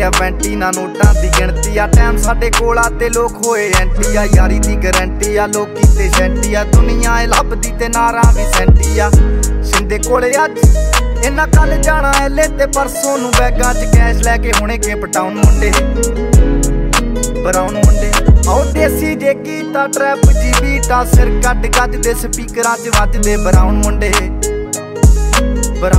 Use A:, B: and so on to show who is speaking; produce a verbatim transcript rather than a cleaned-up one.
A: आ panty ना नोटां दी गिणती आ। Time साडे कोल आ ते लोक होए एंटी आ। यारी दी गारंटी आ लोकी ते शैंटी आ। दुनिया ए लभदी ते नारां भी सैंटी आ। शिंदे कोले अज इन्ना कल जाना एले ते परसों नूं बैगां च कैश लैके हुणे केप टाउन मुंडे ब्राउन मुंडे आओ देसी जे कीता ट्रैप जी बीटा सिर कट गज दे स्पीकरां च वजदे ब्राउन मुंडे।